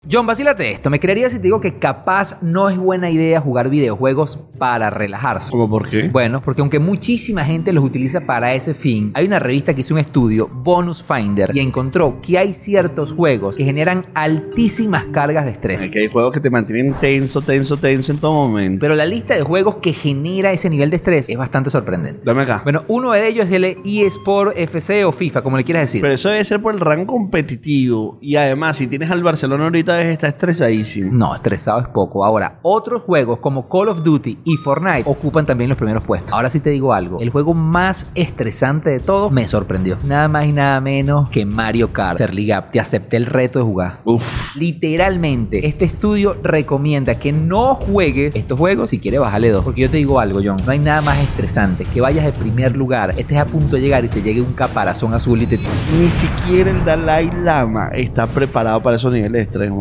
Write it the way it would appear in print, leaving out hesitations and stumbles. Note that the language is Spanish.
John, vacílate esto. Me creerías si te digo que capaz no es buena idea jugar videojuegos para relajarse. ¿Cómo por qué? Bueno, porque aunque muchísima gente los utiliza para ese fin, hay una revista que hizo un estudio, Bonus Finder, y encontró que hay ciertos juegos que generan altísimas cargas de estrés. Que hay juegos que te mantienen tenso en todo momento. Pero la lista de juegos que genera ese nivel de estrés es bastante sorprendente. Dame acá. Bueno, uno de ellos es el eSport FC o FIFA, como le quieras decir. Pero eso debe ser por el rango competitivo. Y además, si tienes al Barcelona ahorita, está estresadísimo. No, estresado es poco. Ahora, otros juegos como Call of Duty y Fortnite ocupan también los primeros puestos. Ahora sí te digo algo. El juego más estresante de todos me sorprendió. Nada más y nada menos que Mario Kart. League Up. Te acepté el reto de jugar. Uf. Literalmente, este estudio recomienda que no juegues estos juegos si quieres bajarle 2. Porque yo te digo algo, John. No hay nada más estresante que vayas de primer lugar, estés a punto de llegar y te llegue un caparazón azul y te... Ni siquiera el Dalai Lama está preparado para esos niveles de estrés,